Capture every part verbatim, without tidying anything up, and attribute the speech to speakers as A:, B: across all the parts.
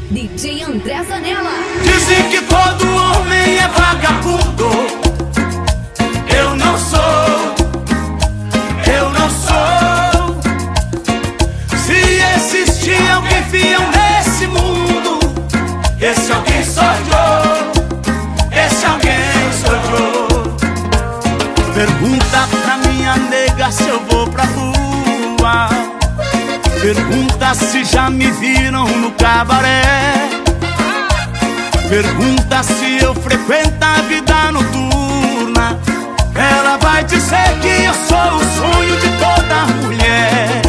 A: D J André Zanella.
B: Dizem que todo homem é vagabundo. Eu não sou, eu não sou. Se existir alguém fiel nesse mundo, esse alguém sou eu, esse alguém sou eu. Pergunta pra minha nega se eu vou pra rua. Pergunta se já me viram no cabaré. Pergunta se eu frequento a vida noturna. Ela vai dizer que eu sou o sonho de toda mulher.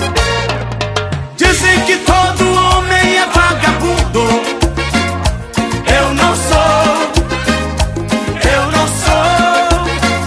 B: Dizem que todo homem é vagabundo. Eu não sou, eu não sou.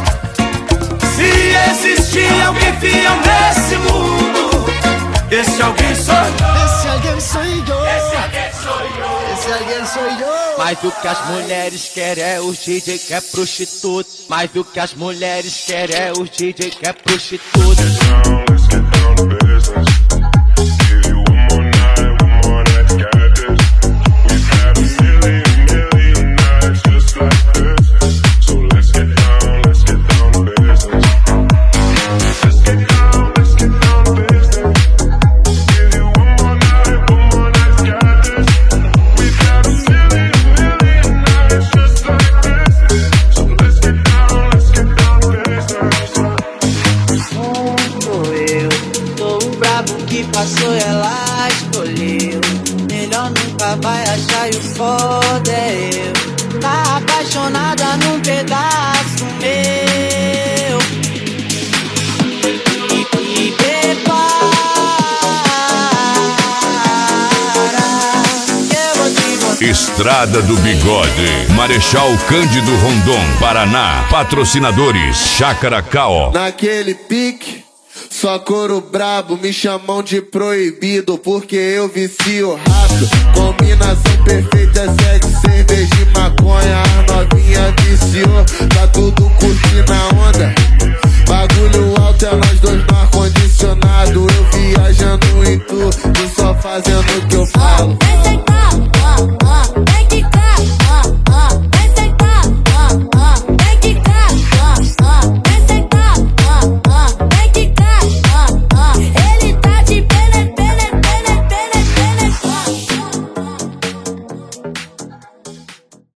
B: Se existir alguém fiel nesse mundo, esse alguém sou eu.
C: Esse alguém sou eu.
B: Esse alguém sou eu.
C: Esse alguém sou eu.
D: Mais do que as mulheres querem é os D J que é prostituto. Mais do que as mulheres querem é os D J que é prostituto.
E: Let's get down to business. Give you one more night, one more night to get this. We've had a million, million nights just like this. So let's get down, let's get down to business. Let's get down, let's get down to business. Give you one more night, one more night to get this. We've had a million, million nights just like this. So let's get down, let's get down to business.
F: Sou eu, sou o brabo que passou e ela escolheu. Melhor nunca vai achar e o foda é eu. Tá apaixonada num pedaço meu. E, e prepara que eu vou te mostrar.
G: Estrada do Bigode, Marechal Cândido Rondon, Paraná. Patrocinadores Chácara Caó.
C: Naquele pique, só couro brabo, me chamam de proibido porque eu vicio rápido. Combinação perfeita, sexo, cerveja e maconha. A novinha viciou, tá tudo curtindo a onda. Bagulho alto é nós dois no ar-condicionado. Eu viajando em tu, tu só fazendo o que eu